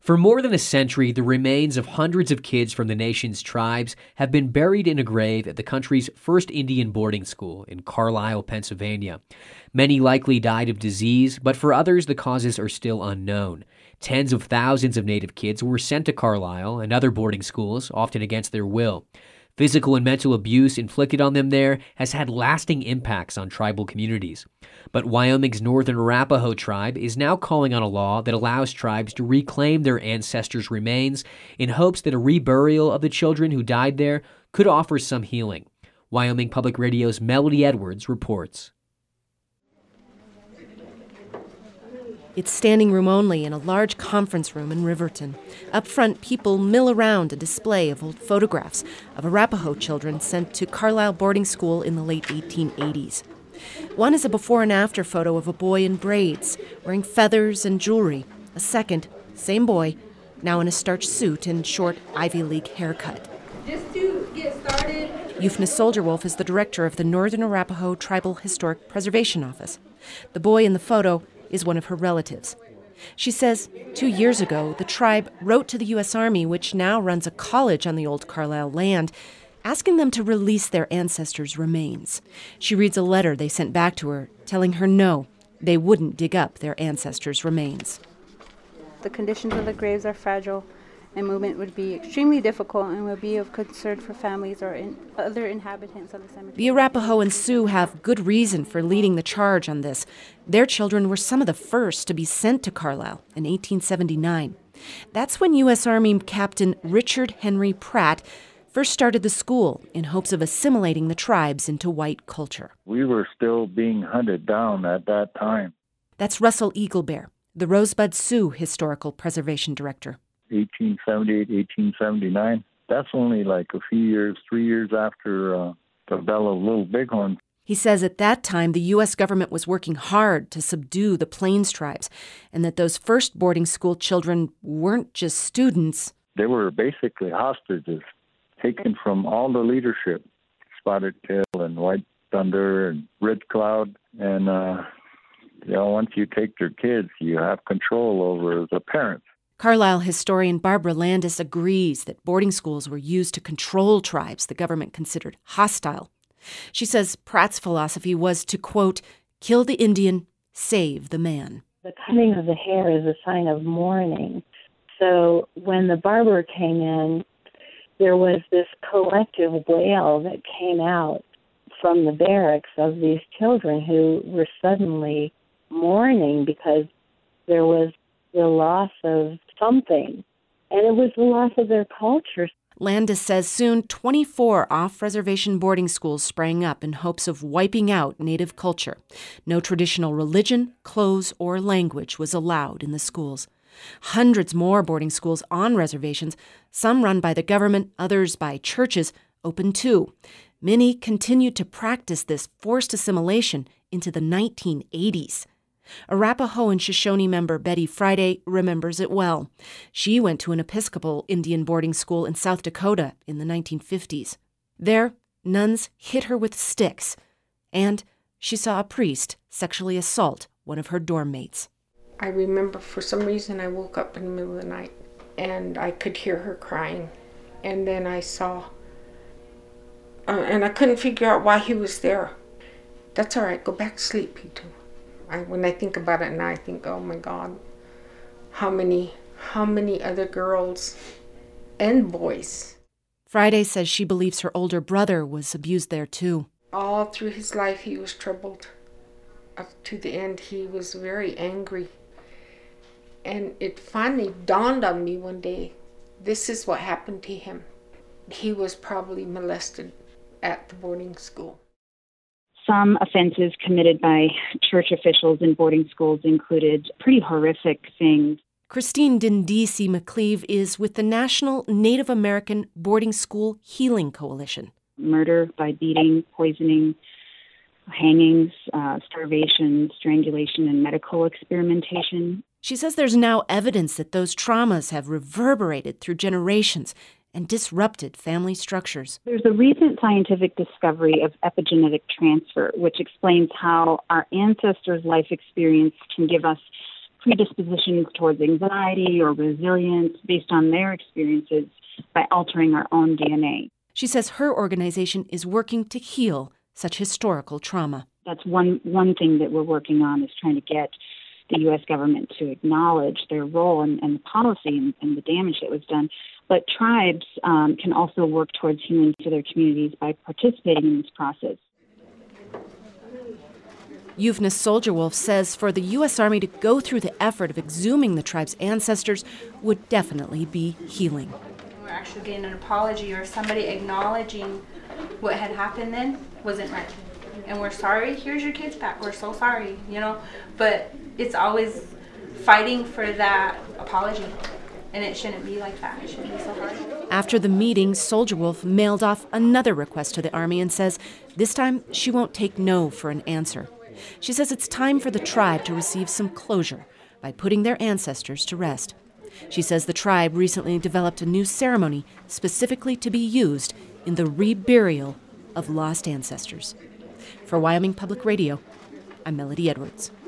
For more than a century, the remains of hundreds of kids from the nation's tribes have been buried in a grave at the country's first Indian boarding school in Carlisle, Pennsylvania. Many likely died of disease, but for others, the causes are still unknown. Tens of thousands of Native kids were sent to Carlisle and other boarding schools, often against their will. Physical and mental abuse inflicted on them there has had lasting impacts on tribal communities. But Wyoming's Northern Arapaho tribe is now calling on a law that allows tribes to reclaim their ancestors' remains in hopes that a reburial of the children who died there could offer some healing. Wyoming Public Radio's Melody Edwards reports. It's standing room only in a large conference room in Riverton. Up front, people mill around a display of old photographs of Arapaho children sent to Carlisle boarding school in the late 1880s. One is a before and after photo of a boy in braids, wearing feathers and jewelry. A second, same boy, now in a starched suit and short Ivy League haircut. Just to get started. Yufna Soldier-Wolf is the director of the Northern Arapaho Tribal Historic Preservation Office. The boy in the photo is one of her relatives. She says 2 years ago, the tribe wrote to the U.S. Army, which now runs a college on the old Carlisle land, asking them to release their ancestors' remains. She reads a letter they sent back to her, telling her no, they wouldn't dig up their ancestors' remains. The conditions of the graves are fragile, and movement would be extremely difficult and would be of concern for families or other inhabitants of the cemetery. The Arapaho and Sioux have good reason for leading the charge on this. Their children were some of the first to be sent to Carlisle in 1879. That's when U.S. Army Captain Richard Henry Pratt first started the school in hopes of assimilating the tribes into white culture. We were still being hunted down at that time. That's Russell Eaglebear, the Rosebud Sioux Historical Preservation Director. 1878, 1879. That's only like a few years, 3 years after the Battle of Little Bighorn. He says at that time the U.S. government was working hard to subdue the Plains tribes, and that those first boarding school children weren't just students. They were basically hostages, taken from all the leadership, Spotted Tail and White Thunder and Red Cloud. And, once you take their kids, you have control over the parents. Carlisle historian Barbara Landis agrees that boarding schools were used to control tribes the government considered hostile. She says Pratt's philosophy was to, quote, kill the Indian, save the man. The cutting of the hair is a sign of mourning. So when the barber came in, there was this collective wail that came out from the barracks of these children who were suddenly mourning because there was the loss of something, and it was the loss of their culture. Landis says soon 24 off-reservation boarding schools sprang up in hopes of wiping out Native culture. No traditional religion, clothes, or language was allowed in the schools. Hundreds more boarding schools on reservations, some run by the government, others by churches, opened too. Many continued to practice this forced assimilation into the 1980s. Arapaho and Shoshone member Betty Friday remembers it well. She went to an Episcopal Indian boarding school in South Dakota in the 1950s. There, nuns hit her with sticks, and she saw a priest sexually assault one of her dorm mates. I remember for some reason I woke up in the middle of the night and I could hear her crying. And then I saw, and I couldn't figure out why he was there. That's all right, go back to sleep, Peter. When I think about it now, I think, oh my God, how many other girls and boys. Friday says she believes her older brother was abused there too. All through his life he was troubled. Up to the end he was very angry. And it finally dawned on me one day, this is what happened to him. He was probably molested at the boarding school. Some offenses committed by church officials in boarding schools included pretty horrific things. Christine Dindisi McCleve is with the National Native American Boarding School Healing Coalition. Murder by beating, poisoning, hangings, starvation, strangulation, and medical experimentation. She says there's now evidence that those traumas have reverberated through generations and disrupted family structures. There's a recent scientific discovery of epigenetic transfer, which explains how our ancestors' life experience can give us predispositions towards anxiety or resilience based on their experiences by altering our own DNA. She says her organization is working to heal such historical trauma. That's one thing that we're working on, is trying to get the U.S. government to acknowledge their role and the policy and the damage that was done. But tribes can also work towards healing for their communities by participating in this process. Yuvna Soldier-Wolf says for the U.S. Army to go through the effort of exhuming the tribe's ancestors would definitely be healing. We're actually getting an apology or somebody acknowledging what had happened then wasn't right. And we're sorry, here's your kids back, we're so sorry, But it's always fighting for that apology. And it shouldn't be like that. It shouldn't be so hard. After the meeting, Soldier-Wolf mailed off another request to the Army and says this time she won't take no for an answer. She says it's time for the tribe to receive some closure by putting their ancestors to rest. She says the tribe recently developed a new ceremony specifically to be used in the reburial of lost ancestors. For Wyoming Public Radio, I'm Melody Edwards.